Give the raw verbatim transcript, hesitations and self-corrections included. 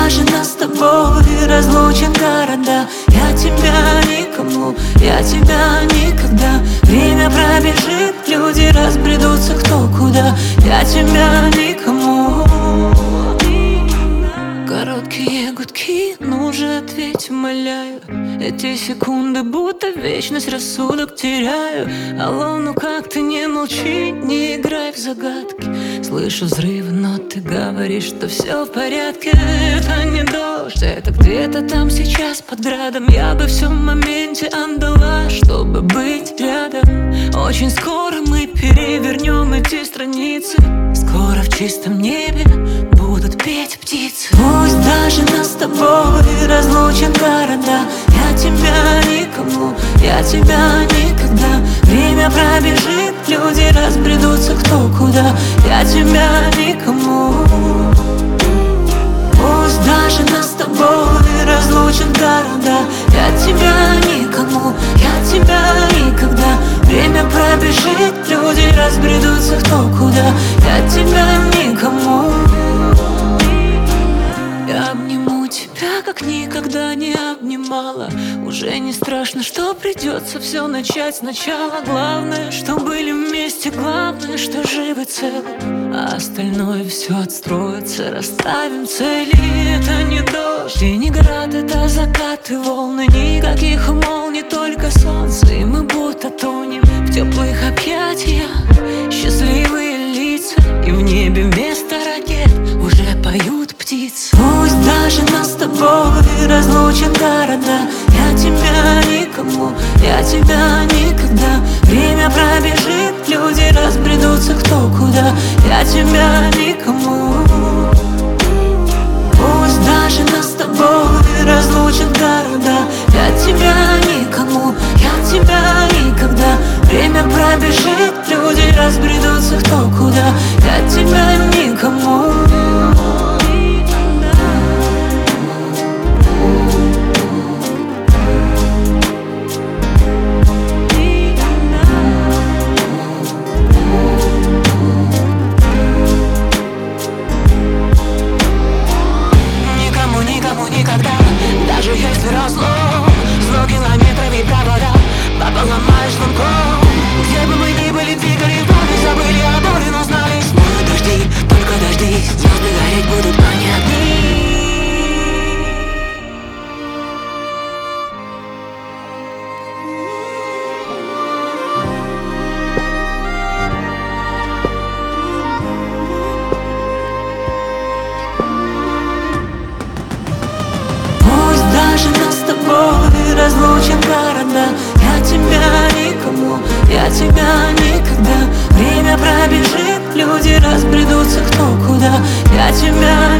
даже нас с тобой разлучат города. Я тебя никому, я тебя никогда. Время пробежит, люди разбредутся кто куда. Я тебя никому. Короткие гудки, ну же ответь, умоляю. Эти секунды будто вечность, рассудок теряю. Алло, ну как ты, не молчи, не играй в загадки. Слышу взрывы, но ты говоришь, что все в порядке. Это не дождь, это где-то там сейчас под градом. Я бы все в моменте отдала, чтобы быть рядом. Очень скоро мы перевернем эти страницы. Скоро в чистом небе будут петь птицы. Пусть даже нас с тобой разлучат города. Я тебя никому, я тебя никогда. Время пробежит, люди разбредутся кто куда. Я тебя никому. Пусть даже нас с тобой разлучат города. Я тебя никому, я тебя никогда. Время пробежит, люди разбредутся кто куда. Я тебя никому. Я обниму тебя, как никогда не обнимала. Уже не страшно, что придется все начать сначала. Главное, что были вместе, главное, что живы целы. А остальное все отстроится, расставим цели. Это не дождь и не град, это закат и волны. Никаких молний, только солнце, и мы будто тонем в теплых объятиях. Счастливые лица, и в небе вместо ракет уже поют птицы. Пусть даже нас с тобой разлучат города. Я тебя никому, я тебя никогда. Время пробежит, люди разбредутся кто куда. Я тебя никому. Пусть даже нас с тобой разлучат города. Я тебя никому, я тебя никогда. Время пробежит, люди разбредутся кто куда. Я тебя никому. Никогда, даже если разлом сто километров и провода пополам звонком. Где бы мы ни были, двигали вдоль, забыли о боли, но знали, смоют дожди, только дожди. Звезды гореть будут, но не огни. Даже нас с тобой разлучат города. Я тебя никому, я тебя никогда. Время пробежит, люди разбредутся кто куда. Я тебя